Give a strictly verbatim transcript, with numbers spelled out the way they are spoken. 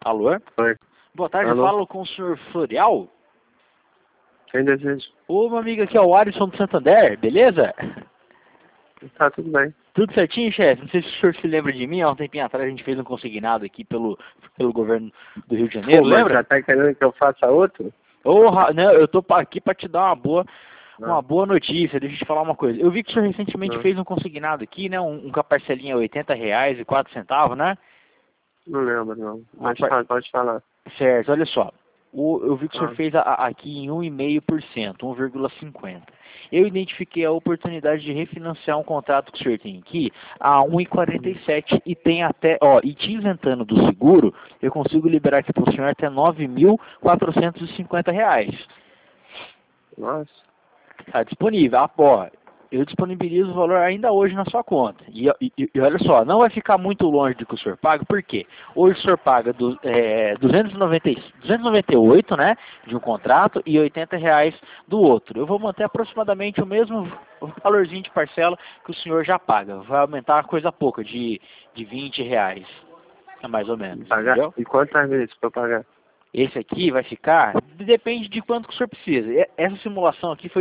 Alô? Oi. Boa tarde, Alô? eu falo com o senhor Florial. Quem deseja? Ô, meu amigo, aqui é o Alisson do Santander, beleza? Tá tudo bem. Tudo certinho, chefe? Não sei se o senhor se lembra de mim, há um tempinho atrás a gente fez um consignado aqui pelo, pelo governo do Rio de Janeiro, Pô, mas lembra? já tá querendo que eu faça outro? Ô, Ra- não, eu tô pa- aqui para te dar uma boa, uma Não. boa notícia, deixa eu te falar uma coisa. Eu vi que o senhor recentemente Não, fez um consignado aqui, né? Um, um com a parcelinha oitenta reais e quatro centavos, né? não lembro, não. A Mas par- fala, pode falar. Certo, olha só. O, eu vi que o senhor Ah, fez a- a- aqui em um vírgula cinco por cento, um vírgula cinquenta. Eu identifiquei a oportunidade de refinanciar um contrato que o senhor tem aqui a um vírgula quarenta e sete e tem até, ó, e te isentando do seguro, eu consigo liberar aqui para o senhor até nove mil quatrocentos e cinquenta reais. nossa. Está disponível. Ah, ó, eu disponibilizo o valor ainda hoje na sua conta. E, e- e olha só, não vai ficar muito longe do que o senhor paga, por quê? Hoje o senhor paga do, é, duzentos e noventa, duzentos e noventa e oito, né, de um contrato e oitenta reais do outro. Eu vou manter aproximadamente o mesmo valorzinho de parcela que o senhor já paga. Vai aumentar uma coisa pouca, de, de vinte reais, mais ou menos, Pagar? entendeu? E quantas vezes pra eu pagar? Esse aqui vai ficar, depende de quanto que o senhor precisa. E- Essa simulação aqui foi